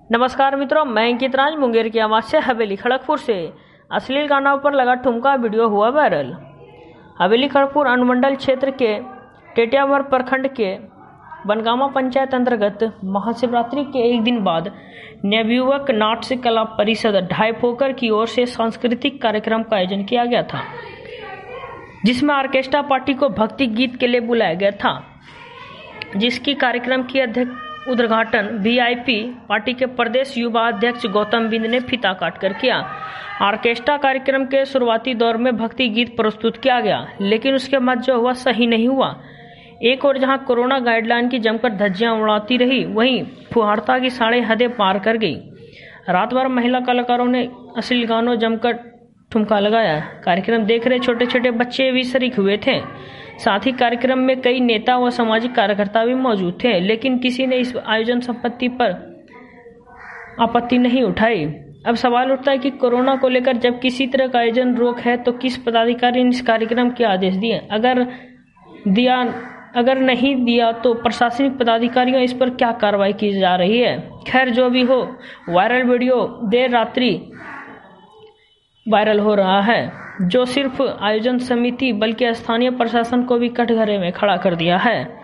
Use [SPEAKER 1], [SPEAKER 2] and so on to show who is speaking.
[SPEAKER 1] नमस्कार मित्रों, मैं अंकित राज मुंगेर की आवाज से हवेली खड़गपुर से। अश्लील गानों पर लगा ठुमका वीडियो हुआ वायरल। हवेली खड़गपुर अनुमंडल क्षेत्र के टेटियावर प्रखंड के बनगामा पंचायत अंतर्गत महाशिवरात्रि के एक दिन बाद नवयुवक नाट्य कला परिषद ढाई पोखर की ओर से सांस्कृतिक कार्यक्रम का आयोजन किया गया था, जिसमें ऑर्केस्ट्रा पार्टी को भक्ति गीत के लिए बुलाया गया था, जिसकी कार्यक्रम की उद्घाटन वीआईपी पार्टी के प्रदेश युवा अध्यक्ष गौतम बिंद ने फीता काट कर किया। ऑर्केस्ट्रा कार्यक्रम के शुरुआती दौर में भक्ति गीत प्रस्तुत किया गया, लेकिन उसके बाद जो हुआ सही नहीं हुआ। एक और जहां कोरोना गाइडलाइन की जमकर धज्जियां उड़ाती रही, वहीं फुहारता की साढ़े हदें पार कर गई। रात भर महिला कलाकारों ने अश्लील गानों जमकर ठुमका लगाया। कार्यक्रम देख रहे छोटे छोटे बच्चे भी शरीक हुए थे। साथ ही कार्यक्रम में कई नेता व सामाजिक कार्यकर्ता भी मौजूद थे, लेकिन किसी ने इस आयोजन संपत्ति पर आपत्ति नहीं उठाई। अब सवाल उठता है कि कोरोना को लेकर जब किसी तरह का आयोजन रोक है तो किस पदाधिकारी ने इस कार्यक्रम के आदेश दिए? अगर नहीं दिया तो प्रशासनिक पदाधिकारियों इस पर क्या कार्रवाई की जा रही है? खैर, जो भी हो, वायरल वीडियो देर रात्रि वायरल हो रहा है, जो सिर्फ आयोजन समिति बल्कि स्थानीय प्रशासन को भी कटघरे में खड़ा कर दिया है।